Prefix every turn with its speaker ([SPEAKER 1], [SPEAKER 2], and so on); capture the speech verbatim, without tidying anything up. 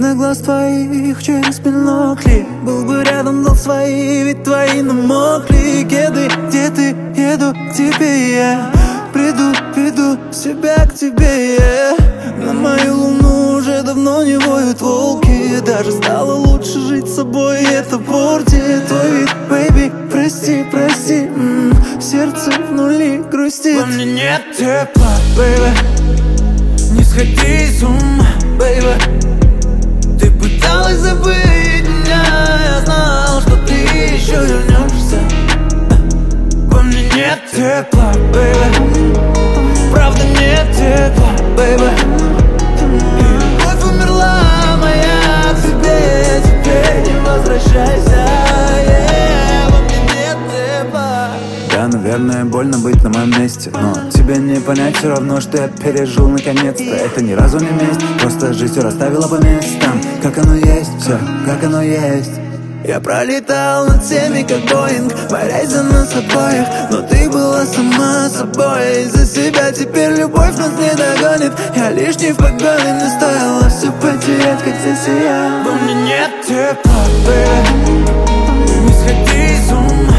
[SPEAKER 1] видно глаз твоих через бинокли. Был бы рядом, дал свои, ведь твои намокли. Кеды, где ты? Еду к тебе я. Приду, веду себя к тебе я. На мою луну уже давно не воют волки. Даже стало лучше жить с собой, и это портит твой вид, бэйби. Прости, прости, м-м, сердце в нули грустит. Во мне нет тепла, бэйби. Не сходи с ума, бэйби. Ты пыталась забыть меня, я знал, что ты еще вернешься. Во мне нет тепла, бэйби. Правда нет тепла, бэйби. И любовь умерла моя к тебе, теперь не возвращайся. Yeah, во мне нет тепла.
[SPEAKER 2] Да, наверное, больно быть на моем месте, но тебе не понять все равно, что я пережил наконец-то. Это ни разу не месть, просто жизнь все расставила по местам. Как оно есть, все, как оно есть.
[SPEAKER 1] Я пролетал над всеми, как Боинг, борясь за нас обоих. Но ты была сама собой. Из-за себя теперь любовь нас не догонит. Я лишний в погоне, не стоило все потерять, как здесь и я. Во мне нет тепла, бэйби. Не сходи с ума,